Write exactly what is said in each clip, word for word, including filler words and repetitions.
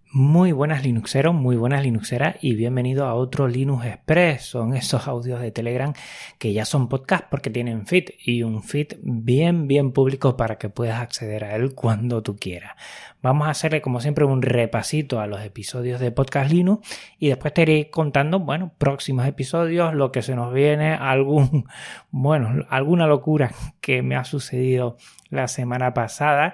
Muy buenas Linuxeros, muy buenas Linuxeras y bienvenido a otro Linux Express. Son esos audios de Telegram que ya son podcast porque tienen feed y un feed bien bien público para que puedas acceder a él cuando tú quieras. Vamos a hacerle como siempre un repasito a los episodios de Podcast Linux y después te iré contando, bueno, próximos episodios, lo que se nos viene, algún, bueno, alguna locura que me ha sucedido la semana pasada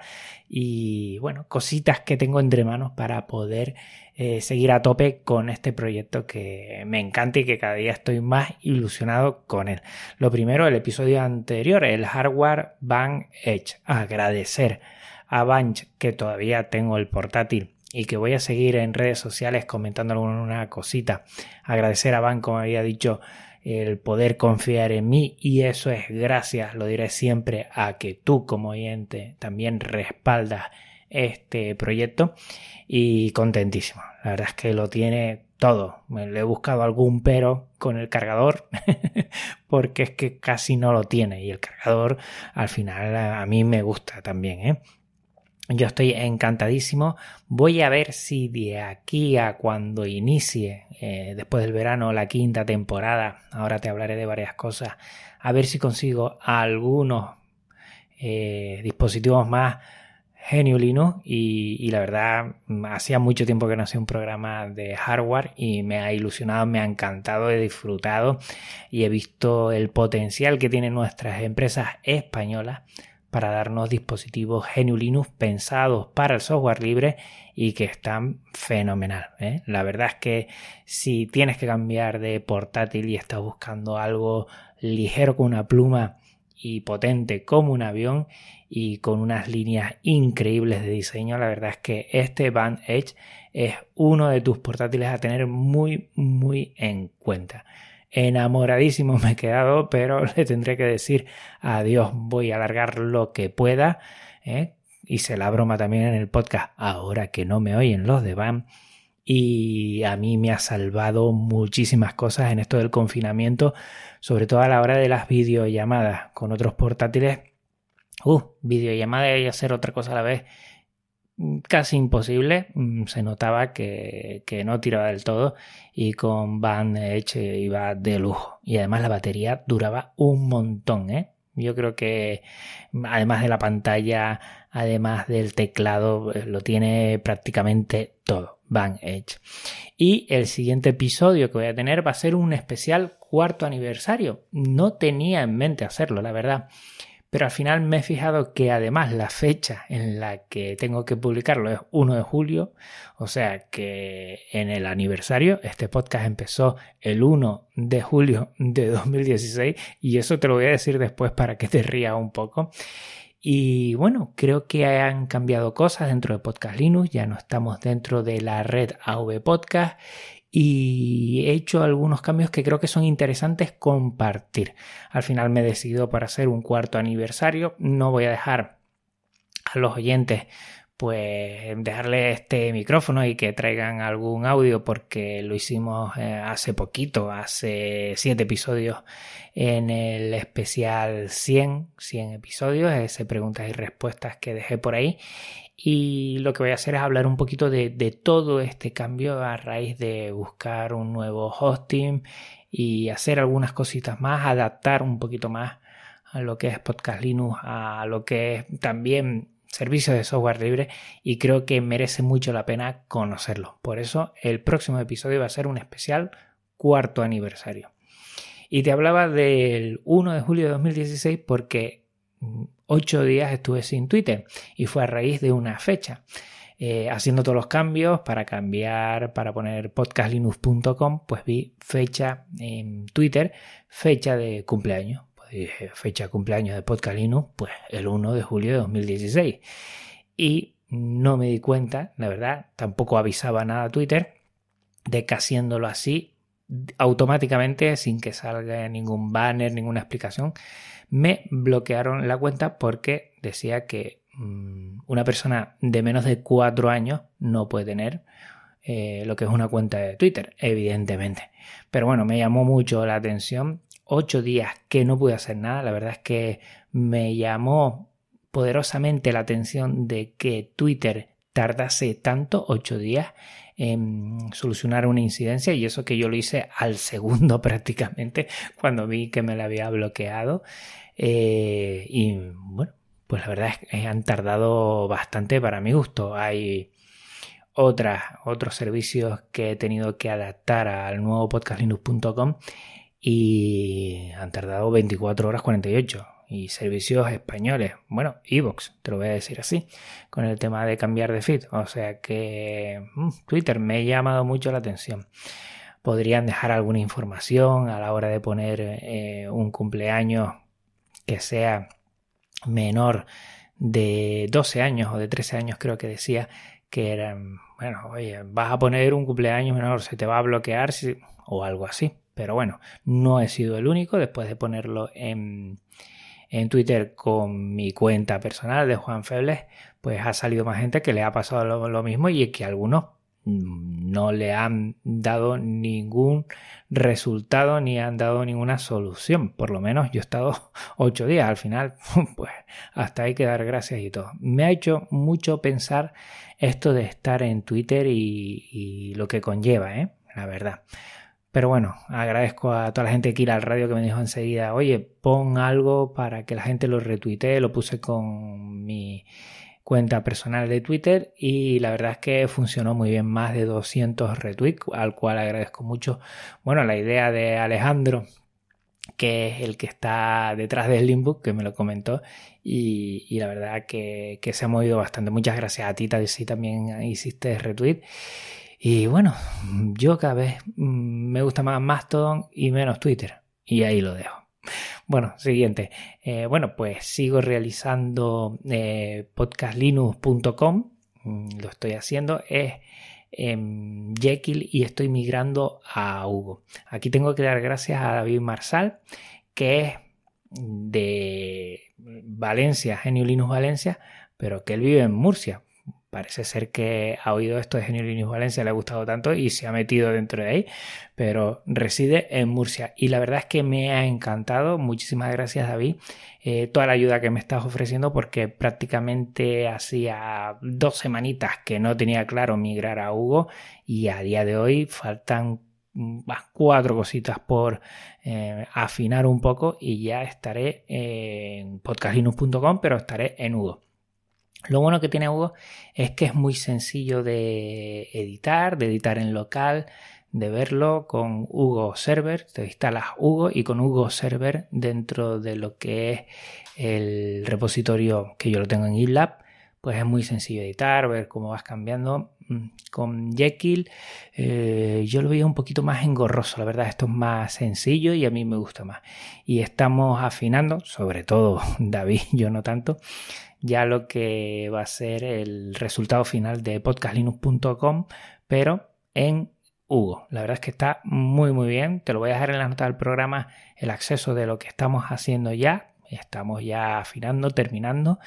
y bueno, cositas que tengo entre manos para poder eh, seguir a tope con este proyecto que me encanta y que cada día estoy más ilusionado con él. Lo primero, el episodio anterior, el hardware Bang Edge. Agradecer a Bunch que todavía tengo el portátil y que voy a seguir en redes sociales comentando alguna cosita. Agradecer a Bang, como había dicho, el poder confiar en mí, y eso es gracias, lo diré siempre, a que tú como oyente también respaldas este proyecto y contentísimo. La verdad es que lo tiene todo. Me le he buscado algún pero con el cargador porque es que casi no lo tiene y el cargador al final a mí me gusta también, ¿eh? Yo estoy encantadísimo. Voy a ver si de aquí a cuando inicie, eh, después del verano, la quinta temporada, ahora te hablaré de varias cosas, a ver si consigo algunos eh, dispositivos más G N U Linux y, y la verdad, hacía mucho tiempo que no hacía un programa de hardware y me ha ilusionado, me ha encantado, he disfrutado y he visto el potencial que tienen nuestras empresas españolas para darnos dispositivos G N U Linux pensados para el software libre y que están fenomenal, ¿eh? La verdad es que si tienes que cambiar de portátil y estás buscando algo ligero con una pluma y potente como un avión y con unas líneas increíbles de diseño, la verdad es que este Bang Edge es uno de tus portátiles a tener muy muy en cuenta. Enamoradísimo me he quedado, pero le tendré que decir adiós. Voy a alargar lo que pueda, ¿eh? Hice la broma también en el podcast, ahora que no me oyen los de Bang, y a mí me ha salvado muchísimas cosas en esto del confinamiento, sobre todo a la hora de las videollamadas con otros portátiles. Uh, videollamadas y hacer otra cosa a la vez, casi imposible. Se notaba que, que no tiraba del todo y con Bang Edge iba de lujo y además la batería duraba un montón, ¿eh? Yo creo que además de la pantalla, además del teclado, lo tiene prácticamente todo Bang Edge. Y el siguiente episodio que voy a tener va a ser un especial cuarto aniversario. No tenía en mente hacerlo, la verdad, pero al final me he fijado que además la fecha en la que tengo que publicarlo es uno de julio, o sea que en el aniversario, este podcast empezó el uno de julio de dos mil dieciséis y eso te lo voy a decir después para que te rías un poco. Y bueno, creo que han cambiado cosas dentro de Podcast Linux, ya no estamos dentro de la red A V Podcast y he hecho algunos cambios que creo que son interesantes compartir. Al final me he decidido para hacer un cuarto aniversario. No voy a dejar a los oyentes pues dejarle este micrófono y que traigan algún audio porque lo hicimos eh, hace poquito, hace siete episodios en el especial cien, cien episodios, ese preguntas y respuestas que dejé por ahí. Y lo que voy a hacer es hablar un poquito de, de todo este cambio a raíz de buscar un nuevo hosting y hacer algunas cositas más, adaptar un poquito más a lo que es Podcast Linux, a lo que es también servicios de software libre, y creo que merece mucho la pena conocerlo. Por eso el próximo episodio va a ser un especial cuarto aniversario. Y te hablaba del uno de julio de dos mil dieciséis porque ocho días estuve sin Twitter y fue a raíz de una fecha. Eh, haciendo todos los cambios para cambiar, para poner podcast linux punto com, pues vi fecha en Twitter, fecha de cumpleaños. Pues dije, fecha de cumpleaños de Podcast Linux, pues el uno de julio de dos mil dieciséis. Y no me di cuenta, la verdad, tampoco avisaba nada a Twitter, de que haciéndolo así, automáticamente, sin que salga ningún banner, ninguna explicación, me bloquearon la cuenta porque decía que mmm, una persona de menos de cuatro años no puede tener eh, lo que es una cuenta de Twitter, evidentemente. Pero bueno, me llamó mucho la atención. Ocho días que no pude hacer nada. La verdad es que me llamó poderosamente la atención de que Twitter tardase tanto, ocho días, en solucionar una incidencia, y eso que yo lo hice al segundo prácticamente cuando vi que me la había bloqueado. Eh, y bueno, pues la verdad es que han tardado bastante para mi gusto. Hay otras, otros servicios que he tenido que adaptar al nuevo podcast linux punto com y han tardado veinticuatro horas cuarenta y ocho. Y servicios españoles, bueno, iVoox, te lo voy a decir así, con el tema de cambiar de feed. O sea que mmm, Twitter me ha llamado mucho la atención. Podrían dejar alguna información a la hora de poner eh, un cumpleaños que sea menor de doce años o de trece años, creo que decía que eran, bueno, oye, vas a poner un cumpleaños menor, se te va a bloquear si, o algo así. Pero bueno, no he sido el único. Después de ponerlo en, en Twitter con mi cuenta personal de Juan Febles, pues ha salido más gente que le ha pasado lo, lo mismo, y que algunos no le han dado ningún resultado ni han dado ninguna solución. Por lo menos yo he estado ocho días. Al final, pues hasta hay que dar gracias y todo. Me ha hecho mucho pensar esto de estar en Twitter y, y lo que conlleva, ¿eh? La verdad. Pero bueno, agradezco a toda la gente que ir al radio que me dijo enseguida, oye, pon algo para que la gente lo retuitee. Lo puse con mi cuenta personal de Twitter y la verdad es que funcionó muy bien, más de doscientos retweets, al cual agradezco mucho. Bueno, la idea de Alejandro, que es el que está detrás del Linkbook, que me lo comentó, y, y la verdad que, que se ha movido bastante. Muchas gracias a ti, si también hiciste retweet. Y bueno, yo cada vez me gusta más Mastodon y menos Twitter, y ahí lo dejo. Bueno, siguiente. Eh, bueno, pues sigo realizando eh, podcast linux punto com. Lo estoy haciendo. Es en Jekyll y estoy migrando a Hugo. Aquí tengo que dar gracias a David Marsal, que es de Valencia, Genio Linux Valencia, pero que él vive en Murcia. Parece ser que ha oído esto de Genio Linux Valencia, le ha gustado tanto y se ha metido dentro de ahí, pero reside en Murcia. Y la verdad es que me ha encantado. Muchísimas gracias, David. Eh, toda la ayuda que me estás ofreciendo, porque prácticamente hacía dos semanitas que no tenía claro migrar a Hugo, y a día de hoy faltan cuatro cositas por eh, afinar un poco y ya estaré en podcast linux punto com, pero estaré en Hugo. Lo bueno que tiene Hugo es que es muy sencillo de editar, de editar en local, de verlo con Hugo Server. Te instalas Hugo y con Hugo Server dentro de lo que es el repositorio, que yo lo tengo en GitLab, pues es muy sencillo de editar, ver cómo vas cambiando. Con Jekyll eh, yo lo veía un poquito más engorroso, la verdad. Esto es más sencillo y a mí me gusta más. Y estamos afinando, sobre todo David, yo no tanto, ya lo que va a ser el resultado final de podcast linux punto com, pero en Hugo. La verdad es que está muy muy bien. Te lo voy a dejar en la nota del programa el acceso de lo que estamos haciendo ya. Estamos ya afinando, terminando,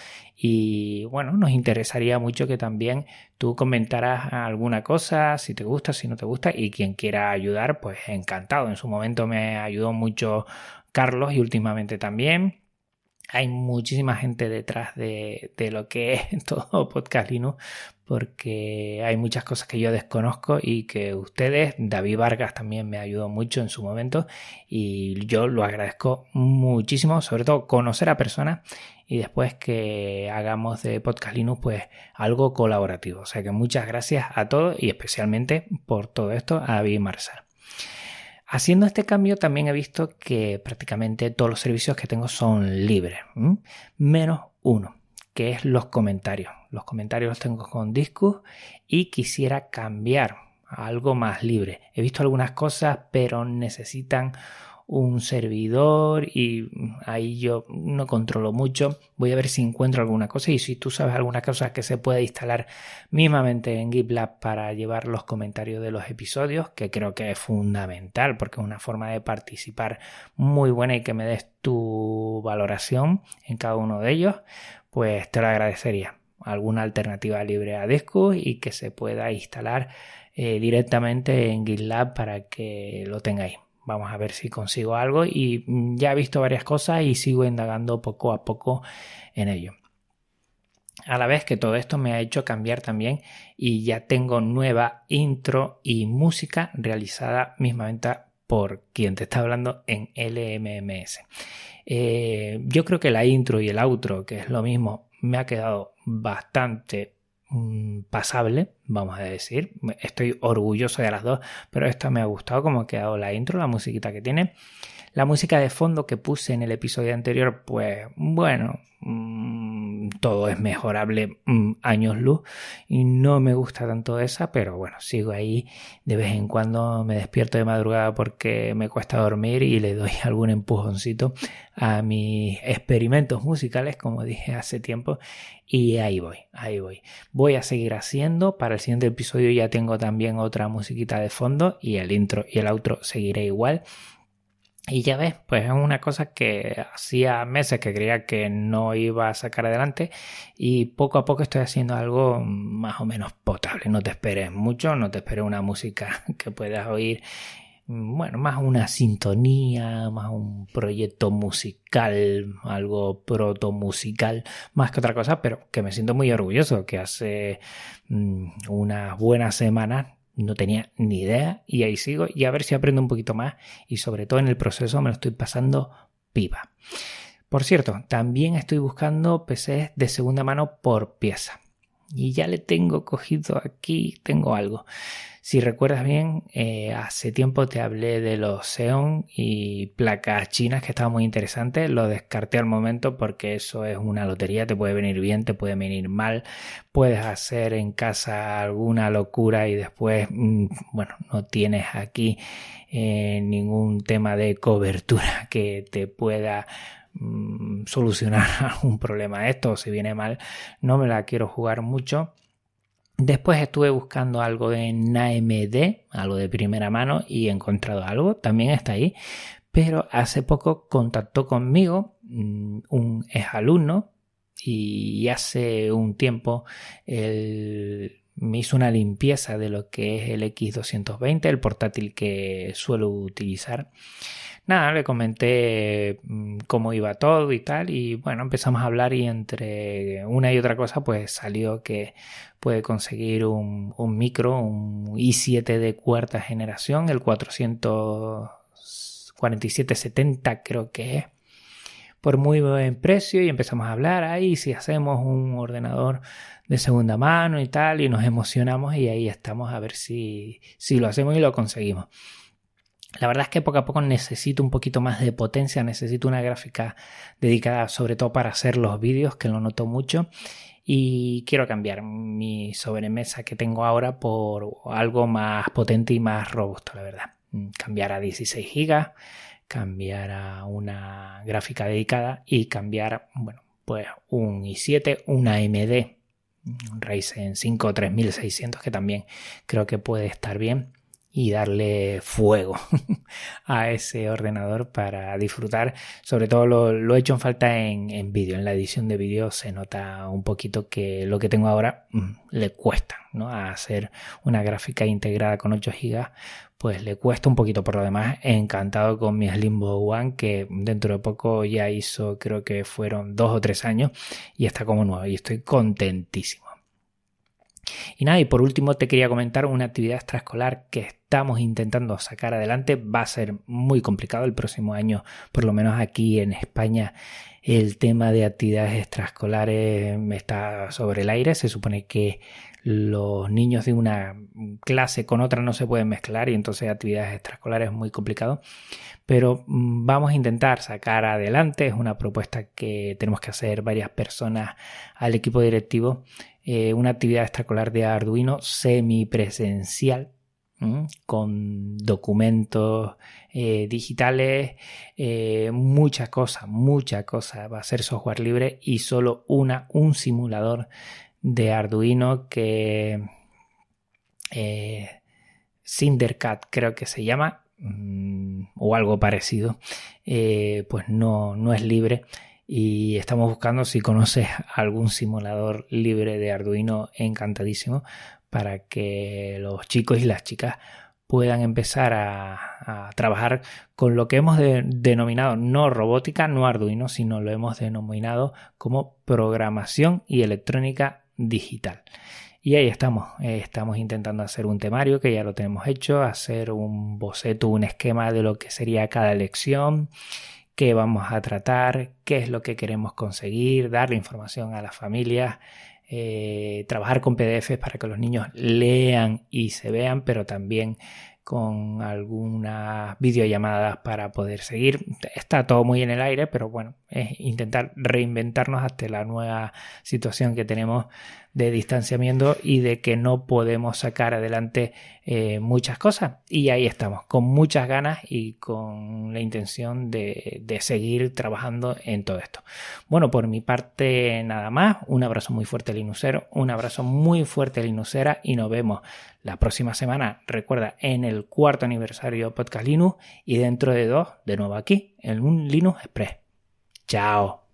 y bueno, nos interesaría mucho que también tú comentaras alguna cosa, si te gusta, si no te gusta, y quien quiera ayudar, pues encantado. En su momento me ayudó mucho Carlos y últimamente también. Hay muchísima gente detrás de, de lo que es todo Podcast Linux, porque hay muchas cosas que yo desconozco y que ustedes, David Vargas también me ayudó mucho en su momento, y yo lo agradezco muchísimo, sobre todo conocer a personas y después que hagamos de Podcast Linux pues algo colaborativo. O sea que muchas gracias a todos y especialmente por todo esto a David Marsal. Haciendo este cambio también he visto que prácticamente todos los servicios que tengo son libres, ¿m? menos uno, que es los comentarios. Los comentarios los tengo con Disqus y quisiera cambiar a algo más libre. He visto algunas cosas, pero necesitan un servidor y ahí yo no controlo mucho. Voy a ver si encuentro alguna cosa, y si tú sabes alguna cosa que se pueda instalar mismamente en GitLab para llevar los comentarios de los episodios, que creo que es fundamental porque es una forma de participar muy buena y que me des tu valoración en cada uno de ellos, pues te lo agradecería. Alguna alternativa libre a Disqus y que se pueda instalar eh, directamente en GitLab para que lo tengáis. Vamos a ver si consigo algo, y ya he visto varias cosas y sigo indagando poco a poco en ello. A la vez que todo esto me ha hecho cambiar también y ya tengo nueva intro y música realizada mismamente por quien te está hablando en L M M S. Eh, yo creo que la intro y el outro, que es lo mismo, me ha quedado bastante mmm, pasable, vamos a decir. Estoy orgulloso de las dos, pero esta me ha gustado cómo ha quedado la intro, la musiquita que tiene. La música de fondo que puse en el episodio anterior, pues bueno, mmm, todo es mejorable, mmm, años luz, y no me gusta tanto esa, pero bueno, sigo ahí. De vez en cuando me despierto de madrugada porque me cuesta dormir y le doy algún empujoncito a mis experimentos musicales, como dije hace tiempo, y ahí voy, ahí voy. Voy a seguir haciendo. Para el siguiente episodio ya tengo también otra musiquita de fondo y el intro y el outro seguiré igual. Y ya ves, pues es una cosa que hacía meses que creía que no iba a sacar adelante y poco a poco estoy haciendo algo más o menos potable. No te esperes mucho, no te esperes una música que puedas oír, bueno, más una sintonía, más un proyecto musical, algo proto musical, más que otra cosa, pero que me siento muy orgulloso, que hace mmm, unas buenas semanas no tenía ni idea y ahí sigo, y a ver si aprendo un poquito más, y sobre todo en el proceso me lo estoy pasando pipa. Por cierto, también estoy buscando P Cs de segunda mano por pieza y ya le tengo cogido aquí, tengo algo. Si recuerdas bien, eh, hace tiempo te hablé de los Xeon y placas chinas, que estaban muy interesantes. Lo descarté al momento porque eso es una lotería, te puede venir bien, te puede venir mal. Puedes hacer en casa alguna locura y después, mmm, bueno, no tienes aquí eh, ningún tema de cobertura que te pueda mmm, solucionar algún problema de esto. Si viene mal, no me la quiero jugar mucho. Después estuve buscando algo en A M D, algo de primera mano, y he encontrado algo, también está ahí, pero hace poco contactó conmigo mmm, un exalumno y hace un tiempo él me hizo una limpieza de lo que es el X doscientos veinte, el portátil que suelo utilizar. Nada, le comenté cómo iba todo y tal, y bueno, empezamos a hablar y entre una y otra cosa pues salió que puede conseguir un, un micro, un i siete de cuarta generación, el cuatrocientos cuarenta y siete setenta creo que es, por muy buen precio, y empezamos a hablar ahí si hacemos un ordenador de segunda mano y tal, y nos emocionamos y ahí estamos a ver si, si lo hacemos y lo conseguimos. La verdad es que poco a poco necesito un poquito más de potencia, necesito una gráfica dedicada sobre todo para hacer los vídeos, que lo noto mucho, y quiero cambiar mi sobremesa que tengo ahora por algo más potente y más robusto, la verdad. Cambiar a dieciséis gigas, cambiar a una gráfica dedicada y cambiar, bueno, pues un i siete, una A M D, un Ryzen cinco tres mil seiscientos, que también creo que puede estar bien, y darle fuego a ese ordenador para disfrutar. Sobre todo lo, lo he hecho en falta en, en vídeo. En la edición de vídeo se nota un poquito que lo que tengo ahora mmm, le cuesta, ¿no? A hacer una gráfica integrada con ocho gigas, pues le cuesta un poquito. Por lo demás, encantado con mi Slimbo One, que dentro de poco ya hizo, creo que fueron dos o tres años, y está como nuevo y estoy contentísimo. Y nada, y por último te quería comentar una actividad extraescolar que estamos intentando sacar adelante. Va a ser muy complicado el próximo año, por lo menos aquí en España. El tema de actividades extraescolares está sobre el aire. Se supone que los niños de una clase con otra no se pueden mezclar y entonces actividades extraescolares es muy complicado. Pero vamos a intentar sacar adelante. Es una propuesta que tenemos que hacer varias personas al equipo directivo. Eh, una actividad extraescolar de Arduino semipresencial, ¿m? Con documentos eh, digitales, eh, muchas cosas, muchas cosas. Va a ser software libre y solo una, un simulador de Arduino que eh, Cindercat creo que se llama, mmm, o algo parecido, eh, pues no, no es libre. Y estamos buscando, si conoces algún simulador libre de Arduino, encantadísimo, para que los chicos y las chicas puedan empezar a, a trabajar con lo que hemos de, denominado no robótica, no Arduino, sino lo hemos denominado como programación y electrónica digital. Y ahí estamos, eh, estamos intentando hacer un temario que ya lo tenemos hecho, hacer un boceto, un esquema de lo que sería cada lección, qué vamos a tratar, qué es lo que queremos conseguir, darle información a las familias, eh, trabajar con P D Efes para que los niños lean y se vean, pero también con algunas videollamadas para poder seguir. Está todo muy en el aire, pero bueno, es intentar reinventarnos ante la nueva situación que tenemos de distanciamiento y de que no podemos sacar adelante eh, muchas cosas. Y ahí estamos, con muchas ganas y con la intención de, de seguir trabajando en todo esto. Bueno, por mi parte nada más. Un abrazo muy fuerte Linuxero, un abrazo muy fuerte Linuxera y nos vemos la próxima semana, recuerda, en el cuarto aniversario Podcast Linux y dentro de dos, de nuevo aquí, en un Linux Express. ¡Chao!